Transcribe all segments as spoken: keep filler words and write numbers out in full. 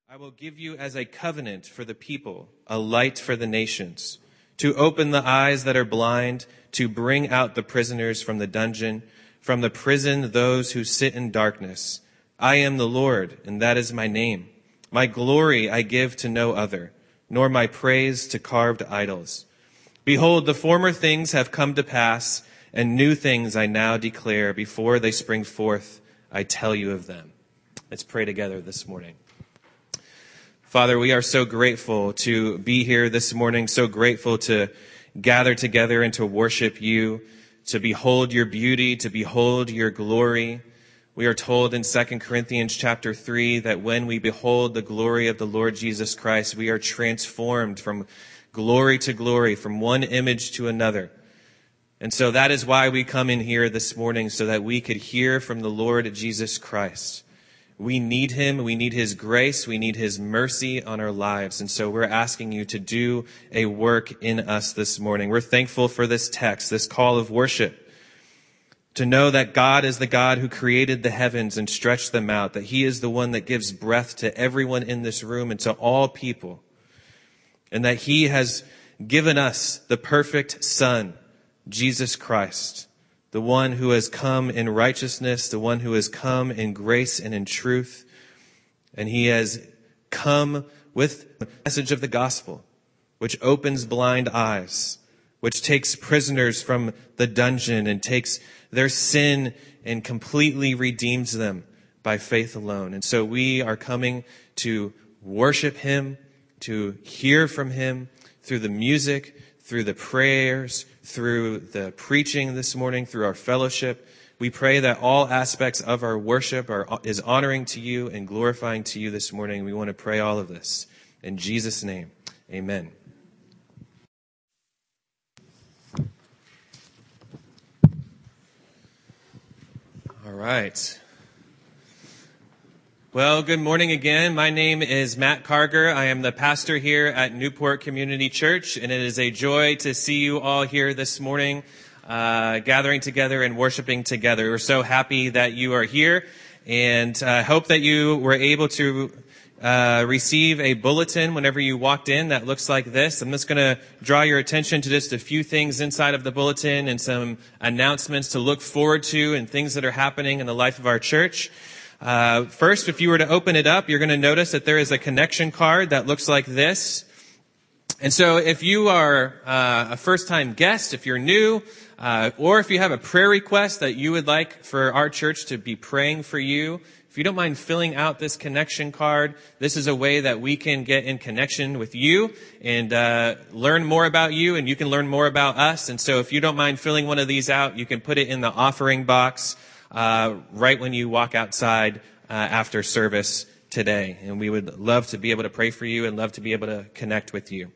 I will give you as a covenant for the people, a light for the nations, to open the eyes that are blind, to bring out the prisoners from the dungeon, from the prison those who sit in darkness. I am the Lord, and that is my name. My glory I give to no other, nor my praise to carved idols. Behold, the former things have come to pass, and new things I now declare. Before they spring forth, I tell you of them. Let's pray together this morning. Father, we are so grateful to be here this morning, so grateful to gather together and to worship you, to behold your beauty, to behold your glory. We are told in Second Corinthians chapter three that when we behold the glory of the Lord Jesus Christ, we are transformed from glory to glory, from one image to another. And so that is why we come in here this morning, so that we could hear from the Lord Jesus Christ. We need him. We need his grace. We need his mercy on our lives. And so we're asking you to do a work in us this morning. We're thankful for this text, this call of worship, to know that God is the God who created the heavens and stretched them out, that he is the one that gives breath to everyone in this room and to all people, and that he has given us the perfect Son, Jesus Christ, the one who has come in righteousness, the one who has come in grace and in truth. And he has come with the message of the gospel, which opens blind eyes, which takes prisoners from the dungeon and takes their sin and completely redeems them by faith alone. And so we are coming to worship him, to hear from him through the music, through the prayers, through the preaching this morning, through our fellowship. We pray that all aspects of our worship are is honoring to you and glorifying to you this morning. We want to pray all of this in Jesus' name. Amen. All right. Well, good morning again. My name is Matt Carger. I am the pastor here at Newport Community Church, and it is a joy to see you all here this morning, uh, gathering together and worshiping together. We're so happy that you are here, and I uh, hope that you were able to uh, receive a bulletin whenever you walked in that looks like this. I'm just going to draw your attention to just a few things inside of the bulletin and some announcements to look forward to and things that are happening in the life of our church. Uh, first, if you were to open it up, you're going to notice that there is a connection card that looks like this. And so if you are uh, a first-time guest, if you're new, uh, or if you have a prayer request that you would like for our church to be praying for you, if you don't mind filling out this connection card, this is a way that we can get in connection with you and uh, learn more about you, and you can learn more about us. And so if you don't mind filling one of these out, you can put it in the offering box Uh, right when you walk outside uh, after service today. And we would love to be able to pray for you and love to be able to connect with you.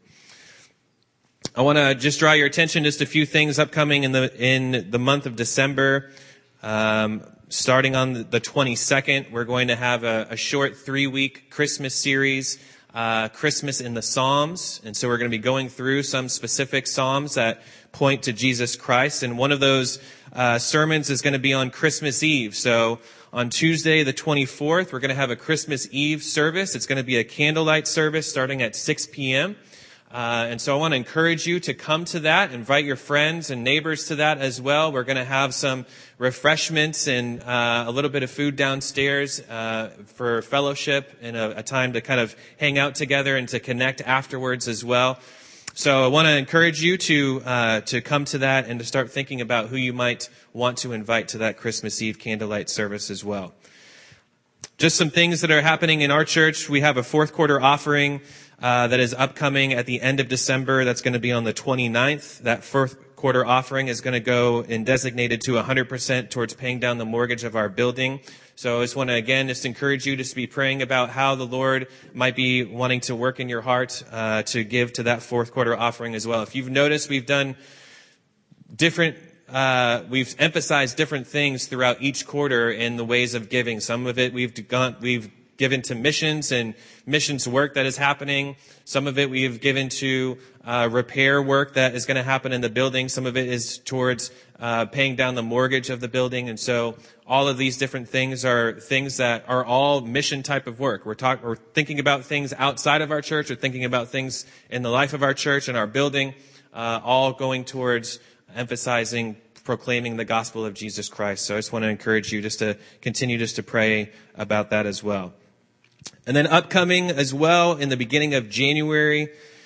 I want to just draw your attention just a few things upcoming in the in the month of December. Um, starting on the twenty-second, we're going to have a, a short three-week Christmas series, uh, Christmas in the Psalms. And so we're going to be going through some specific Psalms that point to Jesus Christ. And one of those uh, sermons is going to be on Christmas Eve. So on Tuesday, the twenty-fourth, we're going to have a Christmas Eve service. It's going to be a candlelight service starting at six p.m. Uh, and so I want to encourage you to come to that. Invite your friends and neighbors to that as well. We're going to have some refreshments and uh, a little bit of food downstairs uh, for fellowship and a, a time to kind of hang out together and to connect afterwards as well. So I want to encourage you to uh, to come to that and to start thinking about who you might want to invite to that Christmas Eve candlelight service as well. Just some things that are happening in our church. We have a fourth quarter offering uh, that is upcoming at the end of December. That's going to be on the twenty-ninth. That fourth quarter offering is going to go and designated to one hundred percent towards paying down the mortgage of our building. So I just want to, again, just encourage you to be praying about how the Lord might be wanting to work in your heart uh, to give to that fourth quarter offering as well. If you've noticed, we've done different, uh, we've emphasized different things throughout each quarter in the ways of giving. Some of it we've gone, we've given to missions and missions work that is happening. Some of it we have given to uh, repair work that is going to happen in the building. Some of it is towards uh, paying down the mortgage of the building. And so all of these different things are things that are all mission type of work. We're talking, we're thinking about things outside of our church. We're thinking about things in the life of our church and our building, uh, all going towards emphasizing proclaiming the gospel of Jesus Christ. So I just want to encourage you just to continue just to pray about that as well. And then upcoming as well in the beginning of January,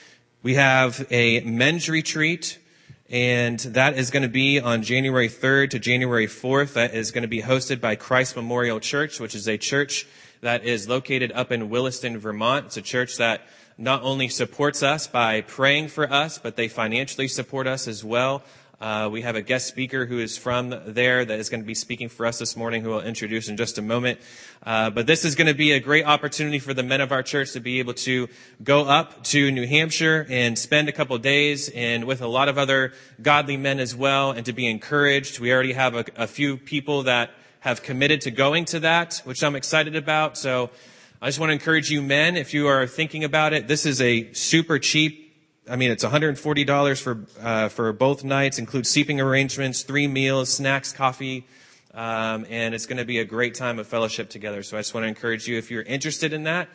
we have a men's retreat, and that is going to be on January third to January fourth. That is going to be hosted by Christ Memorial Church, which is a church that is located up in Williston, Vermont. It's a church that not only supports us by praying for us, but they financially support us as well. Uh, we have a guest speaker who is from there that is going to be speaking for us this morning, who we'll introduce in just a moment. Uh, but this is going to be a great opportunity for the men of our church to be able to go up to New Hampshire and spend a couple days and with a lot of other godly men as well, and to be encouraged. We already have a, a few people that have committed to going to that, which I'm excited about. So I just want to encourage you men, if you are thinking about it, this is a super cheap, I mean, it's one hundred forty dollars for uh, for both nights, includes sleeping arrangements, three meals, snacks, coffee, um, and it's going to be a great time of fellowship together. So I just want to encourage you, if you're interested in that,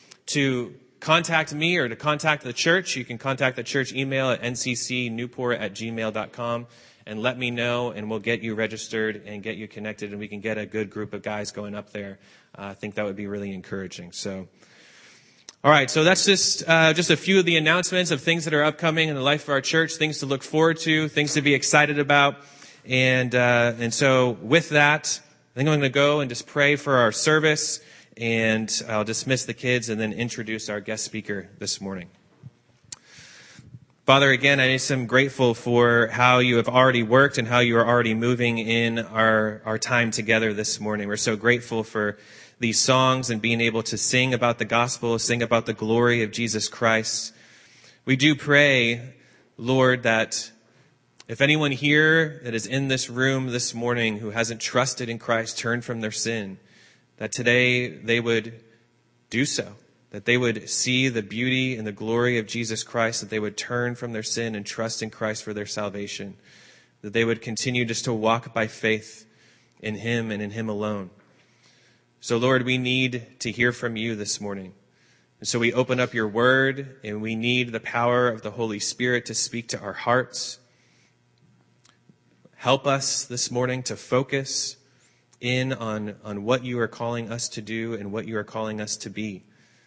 to contact me or to contact the church. You can contact the church email at n c c newport at gmail dot com and let me know, and we'll get you registered and get you connected, and we can get a good group of guys going up there. Uh, I think that would be really encouraging. So. All right, so that's just uh, just a few of the announcements of things that are upcoming in the life of our church, things to look forward to, things to be excited about. And uh, and so with that, I think I'm going to go and just pray for our service, and I'll dismiss the kids and then introduce our guest speaker this morning. Father, again, I just am grateful for how you have already worked and how you are already moving in our, our time together this morning. We're so grateful for these songs and being able to sing about the gospel, sing about the glory of Jesus Christ. We do pray, Lord, that if anyone here that is in this room this morning who hasn't trusted in Christ, turned from their sin, that today they would do so, that they would see the beauty and the glory of Jesus Christ, that they would turn from their sin and trust in Christ for their salvation, that they would continue just to walk by faith in Him and in Him alone. So, Lord, we need to hear from you this morning. And so we open up your word, and we need the power of the Holy Spirit to speak to our hearts. Help us this morning to focus in on, on what you are calling us to do and what you are calling us to be.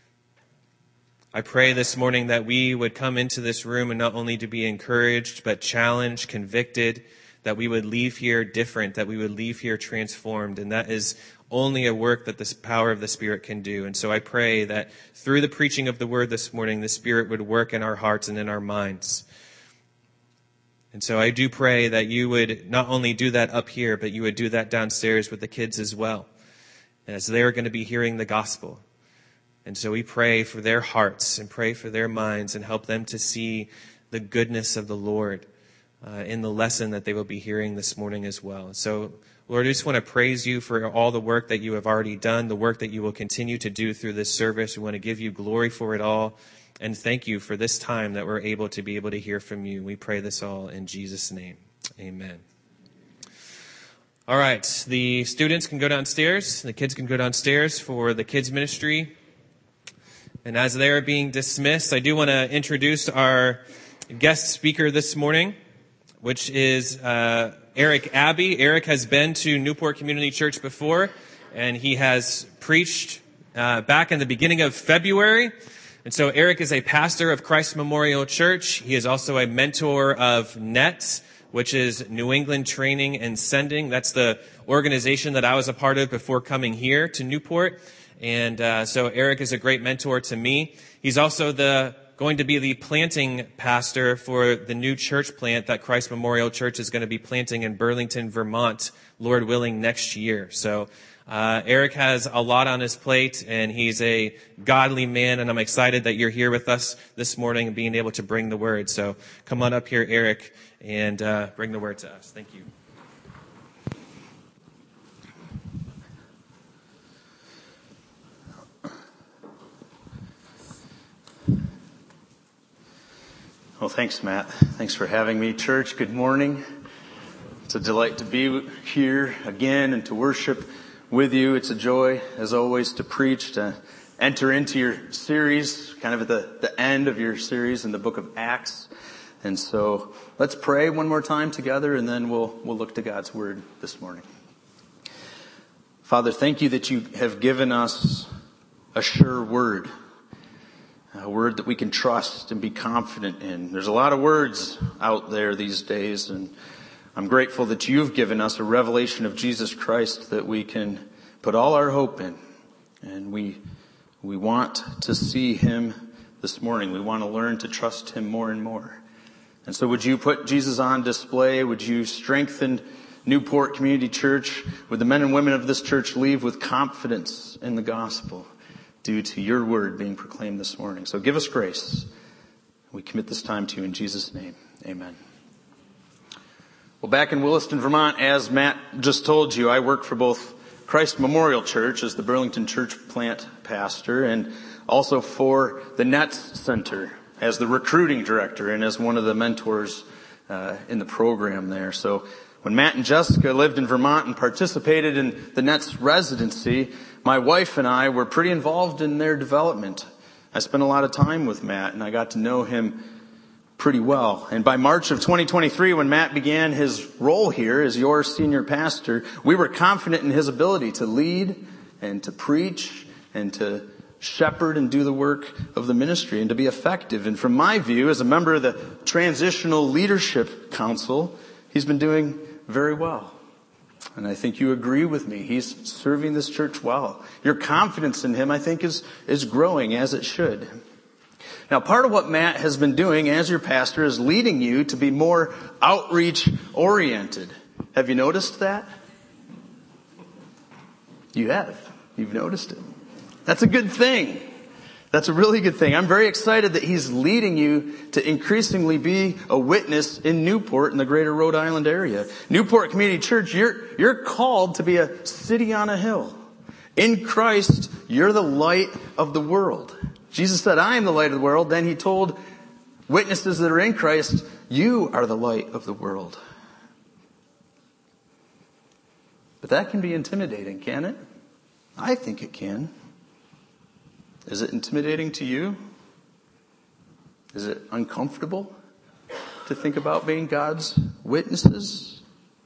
I pray this morning that we would come into this room and not only to be encouraged, but challenged, convicted, that we would leave here different, that we would leave here transformed. And that is only a work that the power of the Spirit can do. And so I pray that through the preaching of the word this morning, the Spirit would work in our hearts and in our minds. And so I do pray that you would not only do that up here, but you would do that downstairs with the kids as well, as they're going to be hearing the gospel. And so we pray for their hearts and pray for their minds and help them to see the goodness of the Lord uh, in the lesson that they will be hearing this morning as well. So, Lord, I just want to praise you for all the work that you have already done, the work that you will continue to do through this service. We want to give you glory for it all. And thank you for this time that we're able to be able to hear from you. We pray this all in Jesus' name. Amen. All right. The students can go downstairs. The kids can go downstairs for the kids' ministry. And as they are being dismissed, I do want to introduce our guest speaker this morning, which is uh, Eric Abbey. Eric has been to Newport Community Church before, and he has preached uh, back in the beginning of February. And so Eric is a pastor of Christ Memorial Church. He is also a mentor of N E T, which is New England Training and Sending. That's the organization that I was a part of before coming here to Newport. And uh, so Eric is a great mentor to me. He's also the going to be the planting pastor for the new church plant that Christ Memorial Church is going to be planting in Burlington, Vermont, Lord willing, next year. So uh, Eric has a lot on his plate, and he's a godly man, and I'm excited that you're here with us this morning and being able to bring the word. So come on up here, Eric, and uh, bring the word to us. Thank you. Well, thanks, Matt. Thanks for having me. Church, good morning. It's a delight to be here again and to worship with you. It's a joy, as always, to preach, to enter into your series, kind of at the, the end of your series in the book of Acts. And so let's pray one more time together, and then we'll we'll look to God's word this morning. Father, thank you that you have given us a sure word. A word that we can trust and be confident in. There's a lot of words out there these days, and I'm grateful that you've given us a revelation of Jesus Christ that we can put all our hope in. And we we want to see him this morning. We want to learn to trust him more and more. And so would you put Jesus on display? Would you strengthen Newport Community Church? Would the men and women of this church leave with confidence in the gospel due to your word being proclaimed this morning? So give us grace. We commit this time to you in Jesus' name. Amen. Well, back in Williston, Vermont, as Matt just told you, I work for both Christ Memorial Church as the Burlington Church plant pastor, and also for the Nets Center as the recruiting director and as one of the mentors uh, in the program there. So when Matt and Jessica lived in Vermont and participated in the Nets residency, my wife and I were pretty involved in their development. I spent a lot of time with Matt, and I got to know him pretty well. And by March of twenty twenty-three, when Matt began his role here as your senior pastor, we were confident in his ability to lead and to preach and to shepherd and do the work of the ministry and to be effective. And from my view, as a member of the Transitional Leadership Council, he's been doing very well. And I think you agree with me. He's serving this church well. Your confidence in him, I think, is, is growing as it should. Now, part of what Matt has been doing as your pastor is leading you to be more outreach-oriented. Have you noticed that? You have. You've noticed it. That's a good thing. That's a really good thing. I'm very excited that he's leading you to increasingly be a witness in Newport in the greater Rhode Island area. Newport Community Church, you're, you're called to be a city on a hill. In Christ, you're the light of the world. Jesus said, I am the light of the world. Then he told witnesses that are in Christ, you are the light of the world. But that can be intimidating, can it? I think it can. Is it intimidating to you? Is it uncomfortable to think about being God's witnesses?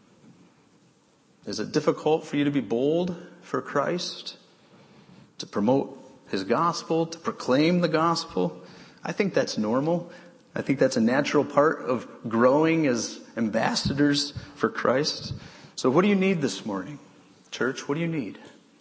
Is it difficult for you to be bold for Christ? To promote his gospel, to proclaim the gospel? I think that's normal. I think that's a natural part of growing as ambassadors for Christ. So what do you need this morning? Church, what do you need?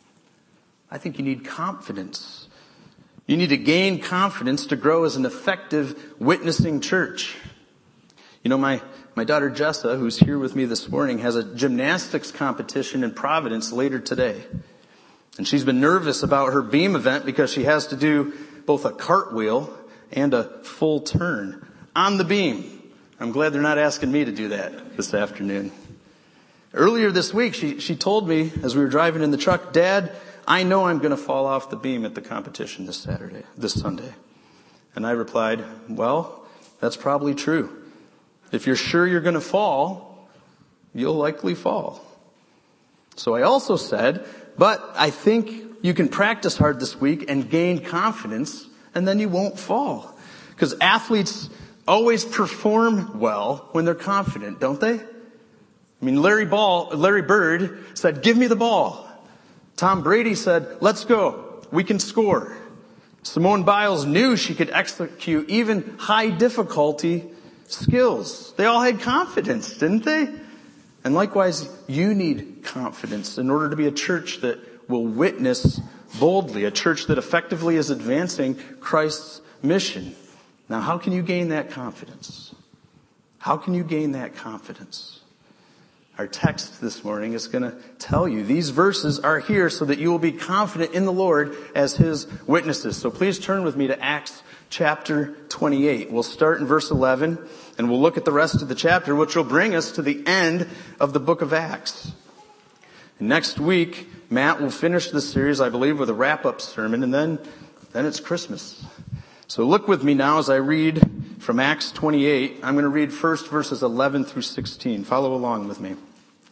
I think you need confidence. You need to gain confidence to grow as an effective witnessing church. You know, my, my daughter Jessa, who's here with me this morning, has a gymnastics competition in Providence later today. And she's been nervous about her beam event because she has to do both a cartwheel and a full turn on the beam. I'm glad they're not asking me to do that this afternoon. Earlier this week, she, she told me as we were driving in the truck, Dad, I know I'm going to fall off the beam at the competition this Saturday, this Sunday. And I replied, well, that's probably true. If you're sure you're going to fall, you'll likely fall. So I also said, but I think you can practice hard this week and gain confidence, and then you won't fall. Because athletes always perform well when they're confident, don't they? I mean, Larry Ball, Larry Bird said, give me the ball. Tom Brady said, let's go. We can score. Simone Biles knew she could execute even high difficulty skills. They all had confidence, didn't they? And likewise, you need confidence in order to be a church that will witness boldly, a church that effectively is advancing Christ's mission. Now, how can you gain that confidence? How can you gain that confidence? Our text this morning is going to tell you these verses are here so that you will be confident in the Lord as his witnesses. So please turn with me to Acts chapter twenty-eight. We'll start in verse eleven and we'll look at the rest of the chapter, which will bring us to the end of the book of Acts. And next week, Matt will finish this series, I believe, with a wrap-up sermon, and then, then it's Christmas. So look with me now as I read from Acts twenty-eight. I'm going to read first verses eleven through sixteen. Follow along with me.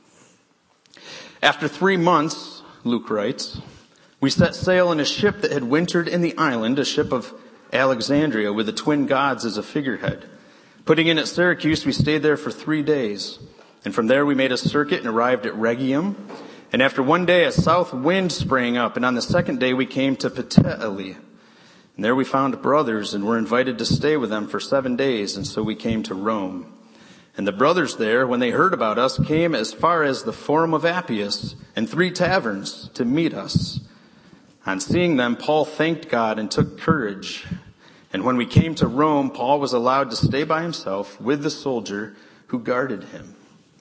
After three months, Luke writes, we set sail in a ship that had wintered in the island, a ship of Alexandria with the twin gods as a figurehead. Putting in at Syracuse, we stayed there for three days. And from there we made a circuit and arrived at Rhegium. And after one day a south wind sprang up, and on the second day we came to Puteoli. And there we found brothers and were invited to stay with them for seven days, and so we came to Rome. And the brothers there, when they heard about us, came as far as the Forum of Appius and three taverns to meet us. On seeing them, Paul thanked God and took courage. And when we came to Rome, Paul was allowed to stay by himself with the soldier who guarded him.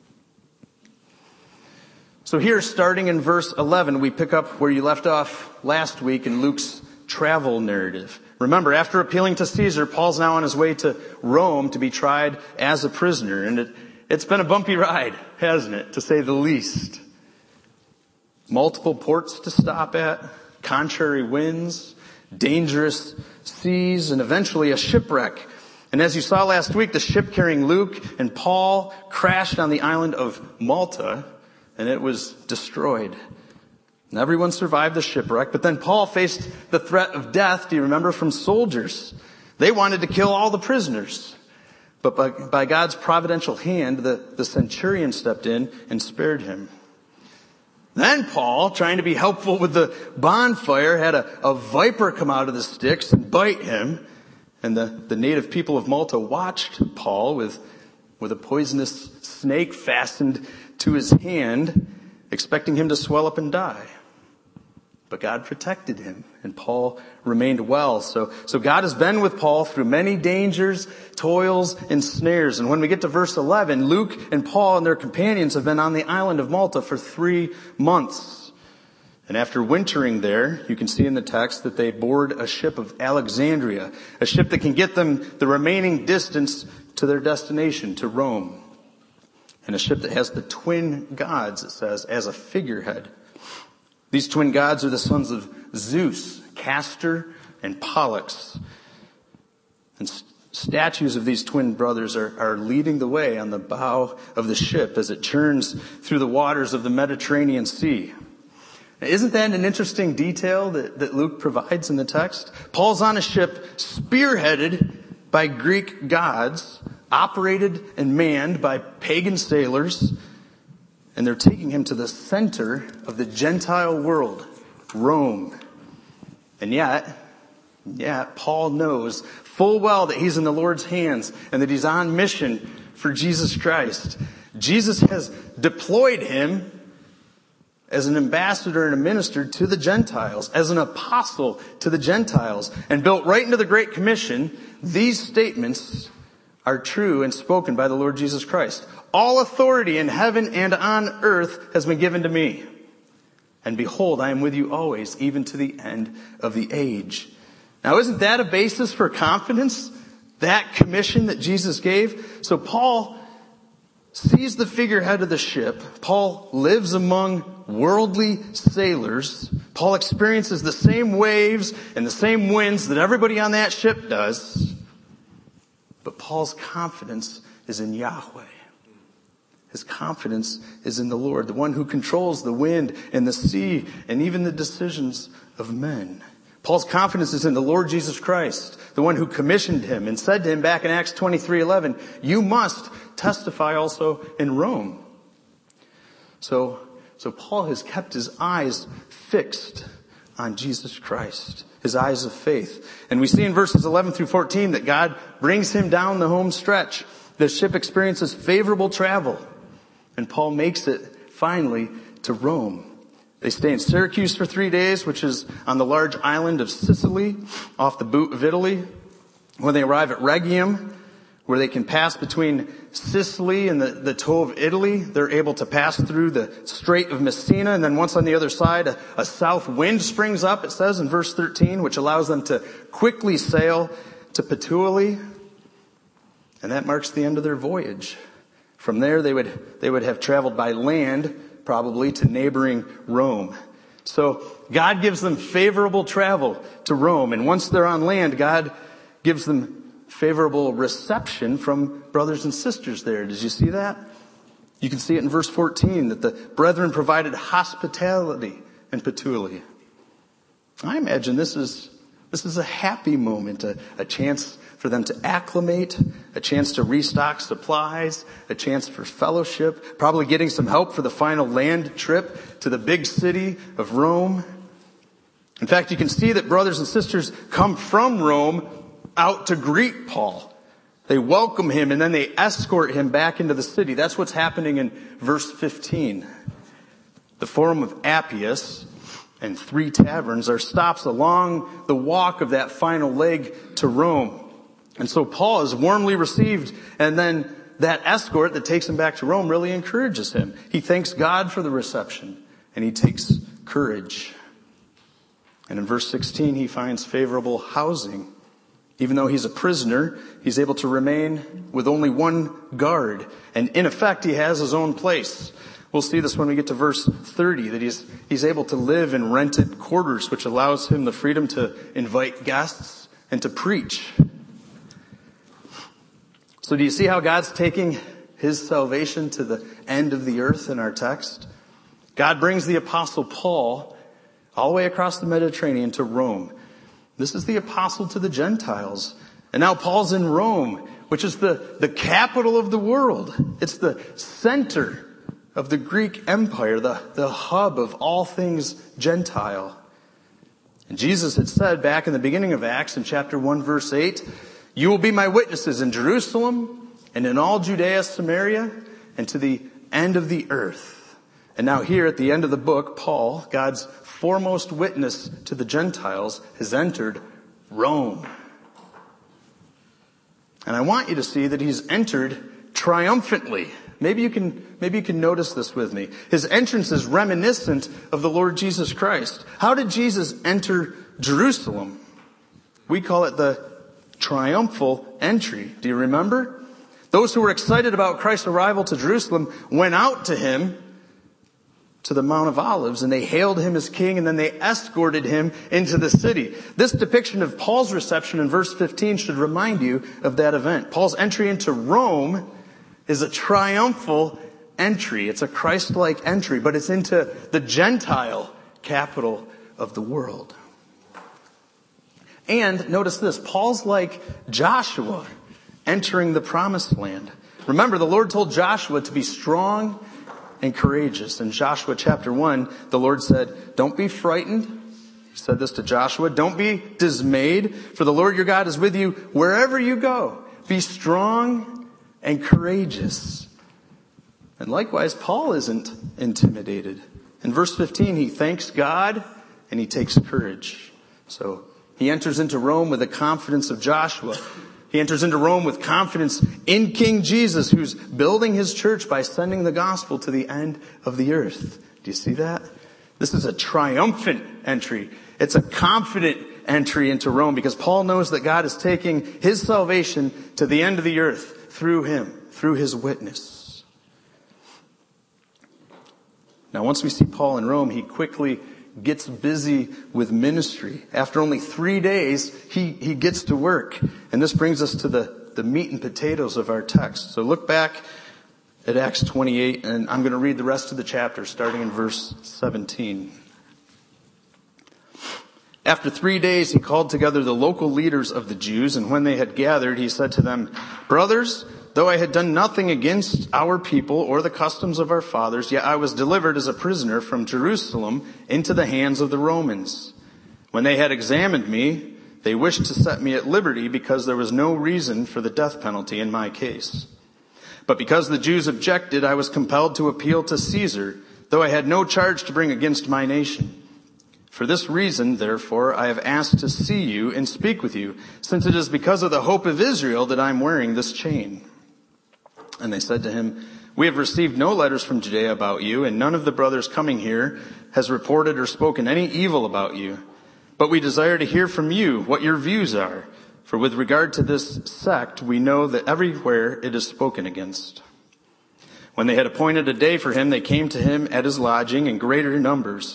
So here, starting in verse eleven, we pick up where you left off last week in Luke's travel narrative. Remember, after appealing to Caesar, Paul's now on his way to Rome to be tried as a prisoner. And it, it's been a bumpy ride, hasn't it, to say the least. Multiple ports to stop at, contrary winds, dangerous seas, and eventually a shipwreck. And as you saw last week, the ship carrying Luke and Paul crashed on the island of Malta, and it was destroyed. And everyone survived the shipwreck, but then Paul faced the threat of death, do you remember, from soldiers. They wanted to kill all the prisoners. But by, by God's providential hand, the, the centurion stepped in and spared him. Then Paul, trying to be helpful with the bonfire, had a, a viper come out of the sticks and bite him. And the, the native people of Malta watched Paul with, with a poisonous snake fastened to his hand, expecting him to swell up and die. But God protected him, and Paul remained well. So, so God has been with Paul through many dangers, toils, and snares. And when we get to verse eleven, Luke and Paul and their companions have been on the island of Malta for three months. And after wintering there, you can see in the text that they board a ship of Alexandria, a ship that can get them the remaining distance to their destination, to Rome. And a ship that has the twin gods, it says, as a figurehead. These twin gods are the sons of Zeus, Castor, and Pollux. And st- statues of these twin brothers are, are leading the way on the bow of the ship as it churns through the waters of the Mediterranean Sea. Now, isn't that an interesting detail that, that Luke provides in the text? Paul's on a ship spearheaded by Greek gods, operated and manned by pagan sailors, and they're taking him to the center of the Gentile world, Rome. And yet, yet, Paul knows full well that he's in the Lord's hands and that he's on mission for Jesus Christ. Jesus has deployed him as an ambassador and a minister to the Gentiles, as an apostle to the Gentiles. And built right into the Great Commission, these statements are true and spoken by the Lord Jesus Christ. All authority in heaven and on earth has been given to me. And behold, I am with you always, even to the end of the age. Now, isn't that a basis for confidence? That commission that Jesus gave? So Paul sees the figurehead of the ship. Paul lives among worldly sailors. Paul experiences the same waves and the same winds that everybody on that ship does. But Paul's confidence is in Yahweh. His confidence is in the Lord, the one who controls the wind and the sea and even the decisions of men. Paul's confidence is in the Lord Jesus Christ, the one who commissioned him and said to him back in Acts twenty-three eleven, you must testify also in Rome. So, so Paul has kept his eyes fixed on Jesus Christ, his eyes of faith. And we see in verses eleven through fourteen that God brings him down the home stretch. The ship experiences favorable travel, and Paul makes it finally to Rome. They stay in Syracuse for three days, which is on the large island of Sicily, off the boot of Italy. When they arrive at Rhegium, where they can pass between Sicily and the, the toe of Italy, they're able to pass through the Strait of Messina, and then once on the other side, a, a south wind springs up, it says in verse thirteen, which allows them to quickly sail to Puteoli, and that marks the end of their voyage. From there, they would they would have traveled by land, probably to neighboring Rome. So God gives them favorable travel to Rome, and once they're on land, God gives them favorable reception from brothers and sisters there. Did you see that? You can see it in verse fourteen, that the brethren provided hospitality in Puteoli. I imagine this is this is a happy moment, a, a chance for them to acclimate, a chance to restock supplies, a chance for fellowship, probably getting some help for the final land trip to the big city of Rome. In fact, you can see that brothers and sisters come from Rome out to greet Paul. They welcome him and then they escort him back into the city. That's what's happening in verse fifteen. The Forum of Appius and three taverns are stops along the walk of that final leg to Rome. And so Paul is warmly received, and then that escort that takes him back to Rome really encourages him. He thanks God for the reception, and he takes courage. And in verse sixteen, he finds favorable housing. Even though he's a prisoner, he's able to remain with only one guard. And in effect, he has his own place. We'll see this when we get to verse thirty, that he's, he's able to live in rented quarters, which allows him the freedom to invite guests and to preach. So do you see how God's taking his salvation to the end of the earth in our text? God brings the Apostle Paul all the way across the Mediterranean to Rome. This is the apostle to the Gentiles. And now Paul's in Rome, which is the, the capital of the world. It's the center of the Greek Empire, the, the hub of all things Gentile. And Jesus had said back in the beginning of Acts in chapter one verse eight, "You will be my witnesses in Jerusalem and in all Judea, Samaria, and to the end of the earth." And now here at the end of the book, Paul, God's foremost witness to the Gentiles, has entered Rome. And I want you to see that he's entered triumphantly. Maybe you can, maybe you can notice this with me. His entrance is reminiscent of the Lord Jesus Christ. How did Jesus enter Jerusalem? We call it the triumphal entry. Do you remember? Those who were excited about Christ's arrival to Jerusalem went out to him to the Mount of Olives, and they hailed him as king, and then they escorted him into the city. This depiction of Paul's reception in verse fifteen should remind you of that event. Paul's entry into Rome is a triumphal entry. It's a Christ-like entry, but it's into the Gentile capital of the world. And notice this, Paul's like Joshua entering the promised land. Remember, the Lord told Joshua to be strong and courageous. In Joshua chapter one, the Lord said, "Don't be frightened." He said this to Joshua, "Don't be dismayed, for the Lord your God is with you wherever you go. Be strong and courageous." And likewise, Paul isn't intimidated. In verse fifteen, he thanks God and he takes courage. So he enters into Rome with the confidence of Joshua. He enters into Rome with confidence in King Jesus, who's building his church by sending the gospel to the end of the earth. Do you see that? This is a triumphant entry. It's a confident entry into Rome because Paul knows that God is taking his salvation to the end of the earth through him, through his witness. Now, once we see Paul in Rome, he quickly gets busy with ministry. After only three days, he, he gets to work. And this brings us to the, the meat and potatoes of our text. So look back at Acts twenty-eight, and I'm going to read the rest of the chapter, starting in verse seventeen. After three days, he called together the local leaders of the Jews, and when they had gathered, he said to them, "Brothers, though I had done nothing against our people or the customs of our fathers, yet I was delivered as a prisoner from Jerusalem into the hands of the Romans. When they had examined me, they wished to set me at liberty because there was no reason for the death penalty in my case. But because the Jews objected, I was compelled to appeal to Caesar, though I had no charge to bring against my nation. For this reason, therefore, I have asked to see you and speak with you, since it is because of the hope of Israel that I am wearing this chain." And they said to him, "We have received no letters from Judea about you, and none of the brothers coming here has reported or spoken any evil about you. But we desire to hear from you what your views are. For with regard to this sect, we know that everywhere it is spoken against." When they had appointed a day for him, they came to him at his lodging in greater numbers.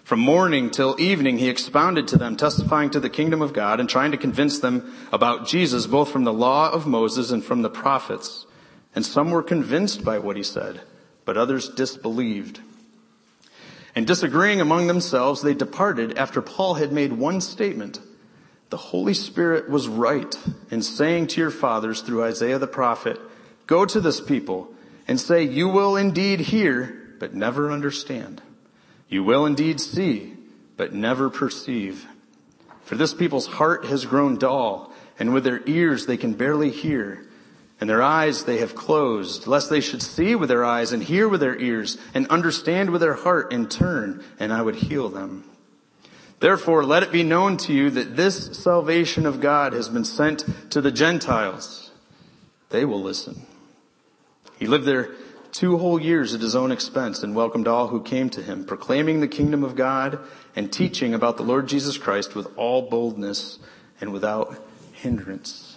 From morning till evening, he expounded to them, testifying to the kingdom of God and trying to convince them about Jesus, both from the law of Moses and from the prophets. And some were convinced by what he said, but others disbelieved. And disagreeing among themselves, they departed after Paul had made one statement. The Holy Spirit was right in saying to your fathers through Isaiah the prophet, go to this people and say, you will indeed hear, but never understand. You will indeed see, but never perceive. For this people's heart has grown dull, and with their ears they can barely hear, and their eyes they have closed, lest they should see with their eyes and hear with their ears and understand with their heart and turn, and I would heal them. Therefore, let it be known to you that this salvation of God has been sent to the Gentiles. They will listen. He lived there two whole years at his own expense and welcomed all who came to him, proclaiming the kingdom of God and teaching about the Lord Jesus Christ with all boldness and without hindrance.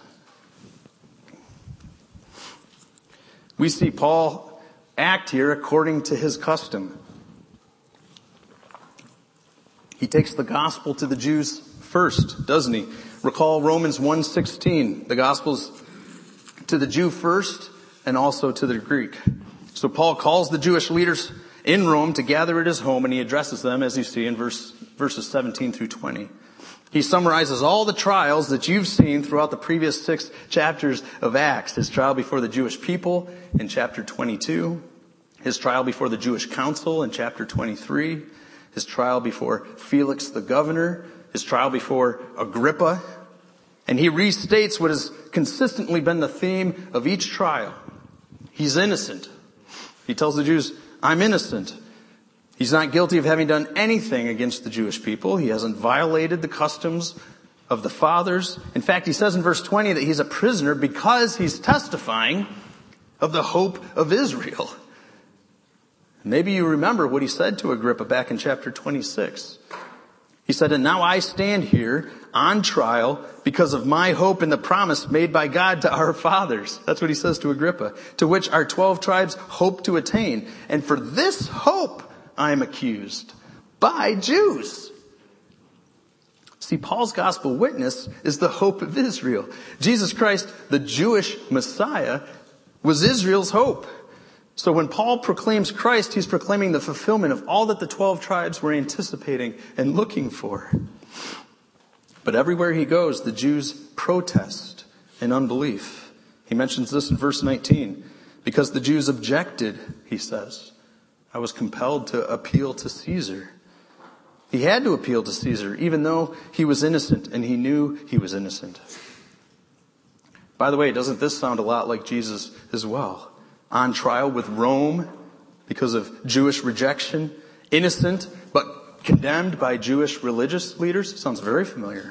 We see Paul act here according to his custom. He takes the gospel to the Jews first, doesn't he? Recall Romans one sixteen. The gospel's to the Jew first and also to the Greek. So Paul calls the Jewish leaders in Rome to gather at his home, and he addresses them, as you see in verse, verses seventeen through twenty. He summarizes all the trials that you've seen throughout the previous six chapters of Acts. His trial before the Jewish people in chapter twenty-two. His trial before the Jewish council in chapter twenty-three. His trial before Felix the governor. His trial before Agrippa. And he restates what has consistently been the theme of each trial. He's innocent. He tells the Jews, I'm innocent. He's not guilty of having done anything against the Jewish people. He hasn't violated the customs of the fathers. In fact, he says in verse twenty that he's a prisoner because he's testifying of the hope of Israel. Maybe you remember what he said to Agrippa back in chapter twenty-six. He said, and now I stand here on trial because of my hope in the promise made by God to our fathers. That's what he says to Agrippa, to which our twelve tribes hope to attain. And for this hope I am accused by Jews. See, Paul's gospel witness is the hope of Israel. Jesus Christ, the Jewish Messiah, was Israel's hope. So when Paul proclaims Christ, he's proclaiming the fulfillment of all that the twelve tribes were anticipating and looking for. But everywhere he goes, the Jews protest in unbelief. He mentions this in verse nineteen. Because the Jews objected, he says, I was compelled to appeal to Caesar. He had to appeal to Caesar, even though he was innocent and he knew he was innocent. By the way, doesn't this sound a lot like Jesus as well? On trial with Rome because of Jewish rejection, innocent but condemned by Jewish religious leaders. Sounds very familiar.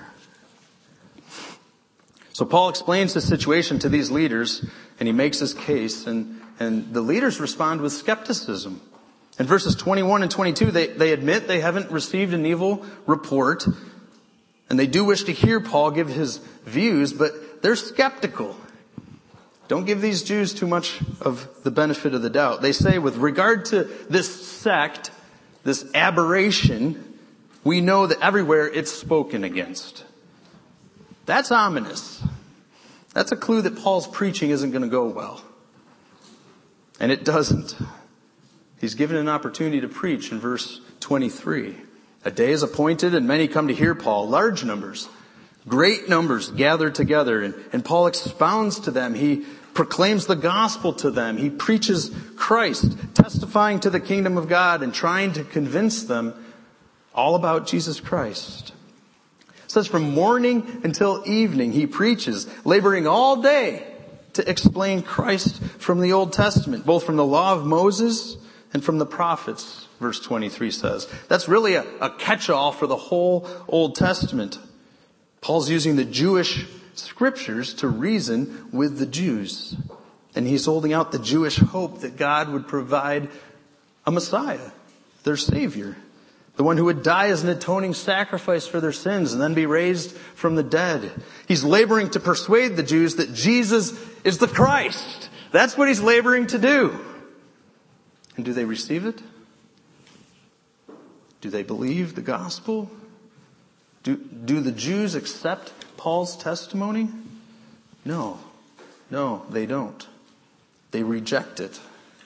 So Paul explains the situation to these leaders and he makes his case, and, and the leaders respond with skepticism. In verses twenty-one and twenty-two, they, they admit they haven't received an evil report, and they do wish to hear Paul give his views, but they're skeptical. Don't give these Jews too much of the benefit of the doubt. They say, with regard to this sect, this aberration, we know that everywhere it's spoken against. That's ominous. That's a clue that Paul's preaching isn't going to go well. And it doesn't. He's given an opportunity to preach in verse twenty-three. A day is appointed and many come to hear Paul, large numbers. Great numbers gathered together, and, and Paul expounds to them. He proclaims the gospel to them. He preaches Christ, testifying to the kingdom of God and trying to convince them all about Jesus Christ. It says from morning until evening he preaches, laboring all day to explain Christ from the Old Testament, both from the law of Moses and from the prophets, verse twenty-three says. That's really a, a catch-all for the whole Old Testament. Paul's using the Jewish scriptures to reason with the Jews. And he's holding out the Jewish hope that God would provide a Messiah, their Savior. The one who would die as an atoning sacrifice for their sins and then be raised from the dead. He's laboring to persuade the Jews that Jesus is the Christ. That's what he's laboring to do. And do they receive it? Do they believe the gospel? Do, do the Jews accept Paul's testimony? No. No, they don't. They reject it.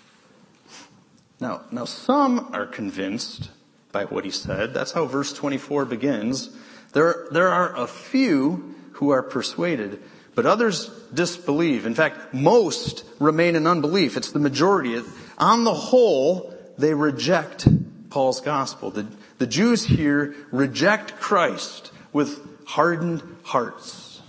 Now, now some are convinced by what he said. That's how verse twenty-four begins. There, there are a few who are persuaded, but others disbelieve. In fact, most remain in unbelief. It's the majority. On the whole, they reject Paul's gospel. The, the Jews here reject Christ with hardened hearts.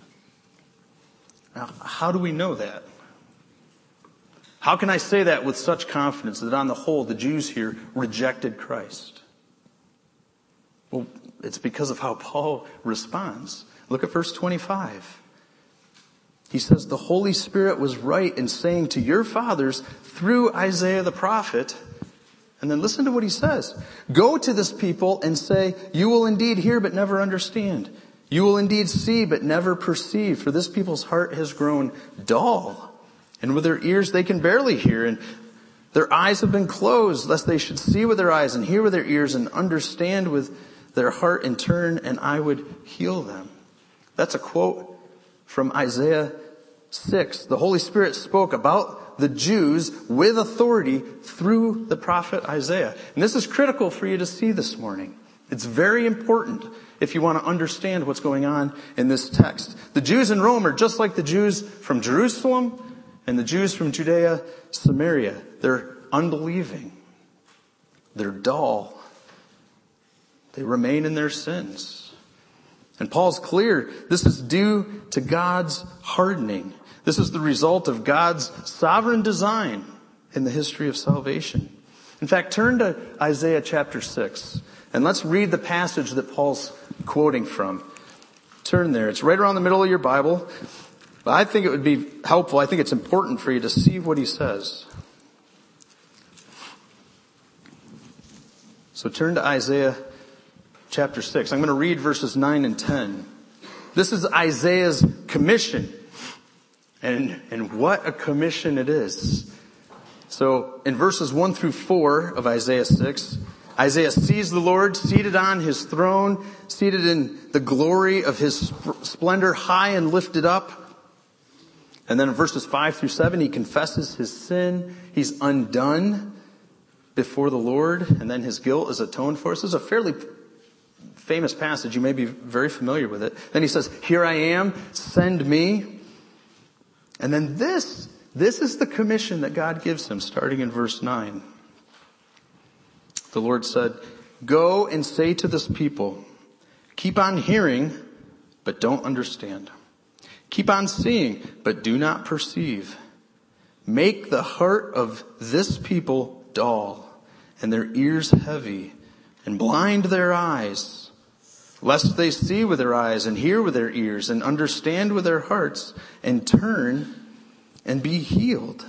Now, how do we know that? How can I say that with such confidence that on the whole the Jews here rejected Christ? Well, it's because of how Paul responds. Look at verse twenty-five. He says, the Holy Spirit was right in saying to your fathers through Isaiah the prophet. And then listen to what he says. Go to this people and say, you will indeed hear but never understand. You will indeed see but never perceive. For this people's heart has grown dull. And with their ears they can barely hear. And their eyes have been closed, lest they should see with their eyes and hear with their ears and understand with their heart and turn, and I would heal them. That's a quote from Isaiah six. The Holy Spirit spoke about the Jews with authority through the prophet Isaiah. And this is critical for you to see this morning. It's very important if you want to understand what's going on in this text. The Jews in Rome are just like the Jews from Jerusalem and the Jews from Judea, Samaria. They're unbelieving. They're dull. They remain in their sins. And Paul's clear, this is due to God's hardening. This is the result of God's sovereign design in the history of salvation. In fact, turn to Isaiah chapter six, and let's read the passage that Paul's quoting from. Turn there. It's right around the middle of your Bible. But I think it would be helpful, I think it's important for you to see what he says. So turn to Isaiah chapter six. I'm going to read verses nine and ten. This is Isaiah's commission. And, and what a commission it is. So in verses one through four of Isaiah six, Isaiah sees the Lord seated on his throne, seated in the glory of his sp- splendor, high and lifted up. And then in verses five through seven, he confesses his sin. He's undone before the Lord, and then his guilt is atoned for. This is a fairly famous passage. You may be very familiar with it. Then he says, here I am, send me. And then this, this is the commission that God gives him, starting in verse nine. The Lord said, go and say to this people, keep on hearing, but don't understand. Keep on seeing, but do not perceive. Make the heart of this people dull, and their ears heavy, and blind their eyes, lest they see with their eyes and hear with their ears and understand with their hearts and turn and be healed.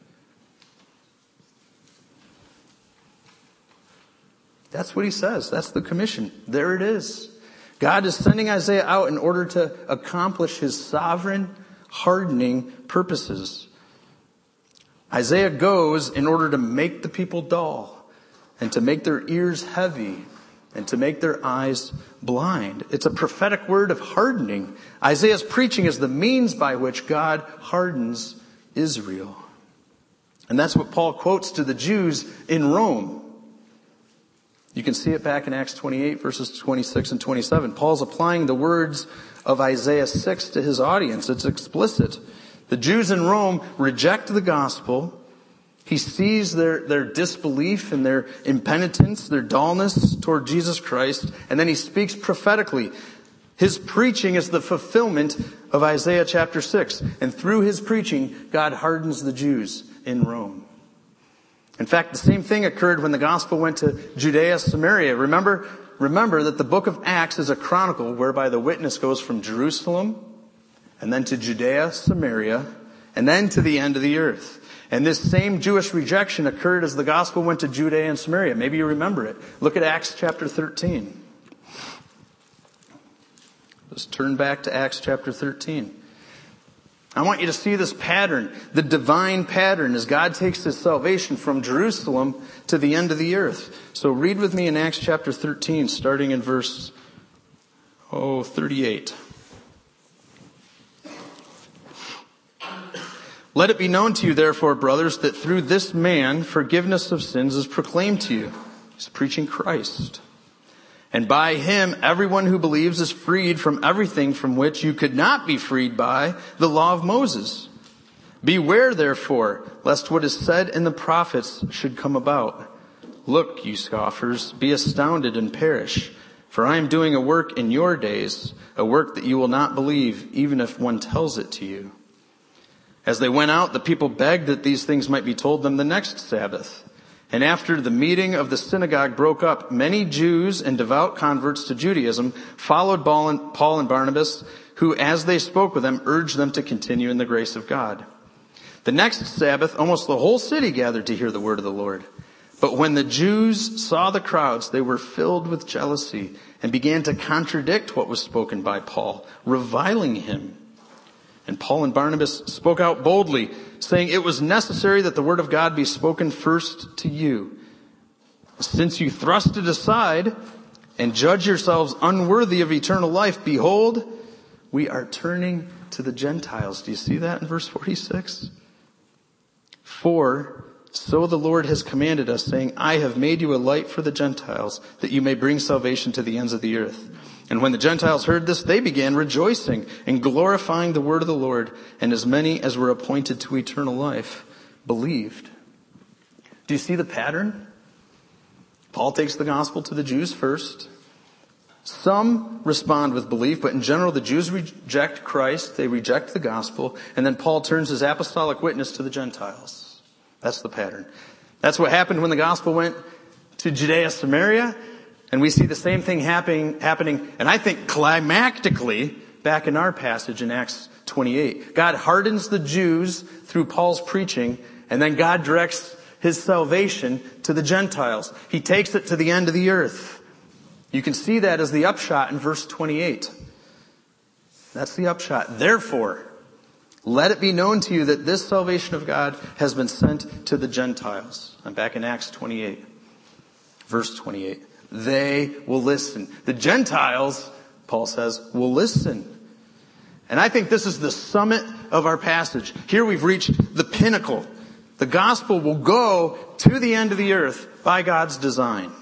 That's what he says. That's the commission. There it is. God is sending Isaiah out in order to accomplish his sovereign, hardening purposes. Isaiah goes in order to make the people dull and to make their ears heavy and to make their eyes blind. It's a prophetic word of hardening. Isaiah's preaching is the means by which God hardens Israel. And that's what Paul quotes to the Jews in Rome. You can see it back in Acts twenty-eight, verses twenty-six and twenty-seven. Paul's applying the words of Isaiah six to his audience. It's explicit. The Jews in Rome reject the gospel. He sees their, their disbelief and their impenitence, their dullness toward Jesus Christ, and then he speaks prophetically. His preaching is the fulfillment of Isaiah chapter six. And through his preaching, God hardens the Jews in Rome. In fact, the same thing occurred when the gospel went to Judea, Samaria. Remember, remember that the book of Acts is a chronicle whereby the witness goes from Jerusalem and then to Judea, Samaria, and then to the end of the earth. And this same Jewish rejection occurred as the gospel went to Judea and Samaria. Maybe you remember it. Look at Acts chapter thirteen. Let's turn back to Acts chapter thirteen. I want you to see this pattern, the divine pattern, as God takes his salvation from Jerusalem to the end of the earth. So read with me in Acts chapter thirteen, starting in verse, oh, thirty-eight. Let it be known to you, therefore, brothers, that through this man forgiveness of sins is proclaimed to you. He's preaching Christ. And by him, everyone who believes is freed from everything from which you could not be freed by the law of Moses. Beware, therefore, lest what is said in the prophets should come about. Look, you scoffers, be astounded and perish. For I am doing a work in your days, a work that you will not believe, even if one tells it to you. As they went out, the people begged that these things might be told them the next Sabbath. And after the meeting of the synagogue broke up, many Jews and devout converts to Judaism followed Paul and Barnabas, who, as they spoke with them, urged them to continue in the grace of God. The next Sabbath, almost the whole city gathered to hear the word of the Lord. But when the Jews saw the crowds, they were filled with jealousy and began to contradict what was spoken by Paul, reviling him. And Paul and Barnabas spoke out boldly, saying it was necessary that the word of God be spoken first to you. Since you thrust it aside and judge yourselves unworthy of eternal life, behold, we are turning to the Gentiles. Do you see that in verse forty-six? For so the Lord has commanded us, saying, I have made you a light for the Gentiles, that you may bring salvation to the ends of the earth. And when the Gentiles heard this, they began rejoicing and glorifying the word of the Lord, and as many as were appointed to eternal life believed. Do you see the pattern? Paul takes the gospel to the Jews first. Some respond with belief, but in general the Jews reject Christ, they reject the gospel, and then Paul turns his apostolic witness to the Gentiles. That's the pattern. That's what happened when the gospel went to Judea, Samaria. And we see the same thing happening, happening, and I think climactically, back in our passage in Acts twenty-eight. God hardens the Jews through Paul's preaching, and then God directs his salvation to the Gentiles. He takes it to the end of the earth. You can see that as the upshot in verse twenty-eight. That's the upshot. Therefore, let it be known to you that this salvation of God has been sent to the Gentiles. I'm back in Acts twenty-eight, verse twenty-eight. They will listen. The Gentiles, Paul says, will listen. And I think this is the summit of our passage. Here we've reached the pinnacle. The gospel will go to the end of the earth by God's design.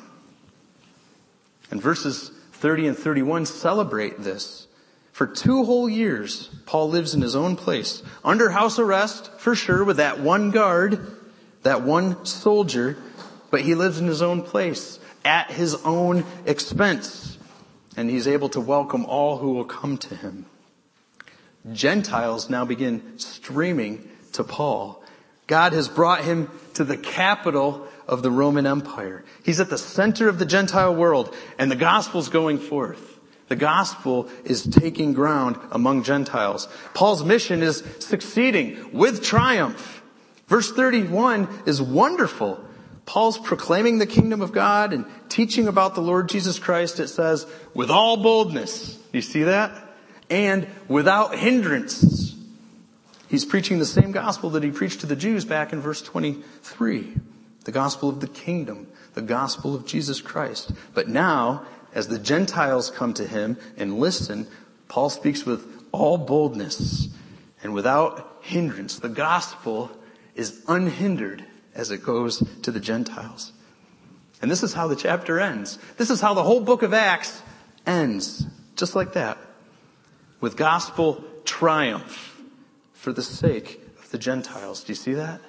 And verses thirty and thirty-one celebrate this. For two whole years, Paul lives in his own place, under house arrest, for sure, with that one guard, that one soldier, but he lives in his own place, at his own expense. And he's able to welcome all who will come to him. Gentiles now begin streaming to Paul. God has brought him to the capital of the Roman Empire. He's at the center of the Gentile world, and the gospel's going forth. The gospel is taking ground among Gentiles. Paul's mission is succeeding with triumph. Verse thirty-one is wonderful. Paul's proclaiming the kingdom of God and teaching about the Lord Jesus Christ, it says, with all boldness. You see that? And without hindrance. He's preaching the same gospel that he preached to the Jews back in verse twenty-three. The gospel of the kingdom, the gospel of Jesus Christ. But now, as the Gentiles come to him and listen, Paul speaks with all boldness and without hindrance. The gospel is unhindered as it goes to the Gentiles. And this is how the chapter ends. This is how the whole book of Acts ends. Just like that. With gospel triumph for the sake of the Gentiles. Do you see that?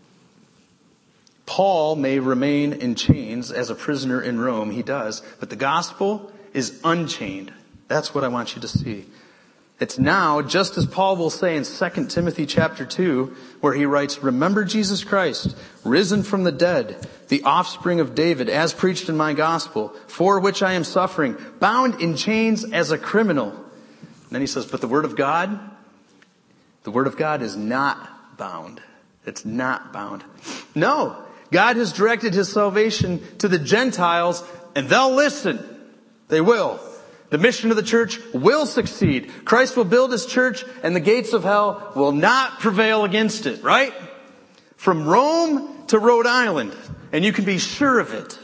Paul may remain in chains as a prisoner in Rome. He does. But the gospel is unchained. That's what I want you to see. It's now, just as Paul will say in Second Timothy chapter two, where he writes, remember Jesus Christ, risen from the dead, the offspring of David, as preached in my gospel, for which I am suffering, bound in chains as a criminal. And then he says, but the word of God, the word of God is not bound. It's not bound. No, God has directed his salvation to the Gentiles, and they'll listen. They will. The mission of the church will succeed. Christ will build his church and the gates of hell will not prevail against it, right? From Rome to Rhode Island. And you can be sure of it.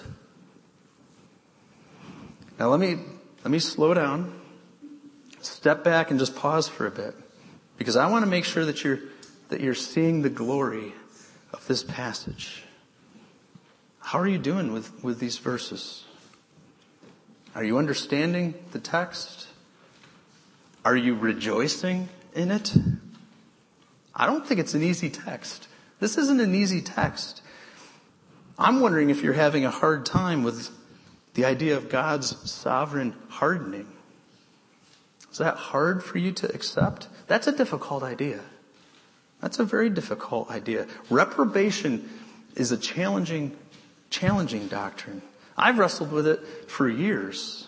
Now let me, let me slow down, step back and just pause for a bit. Because I want to make sure that you're, that you're seeing the glory of this passage. How are you doing with, with these verses? Are you understanding the text? Are you rejoicing in it? I don't think it's an easy text. This isn't an easy text. I'm wondering if you're having a hard time with the idea of God's sovereign hardening. Is that hard for you to accept? That's a difficult idea. That's a very difficult idea. Reprobation is a challenging, challenging doctrine. I've wrestled with it for years.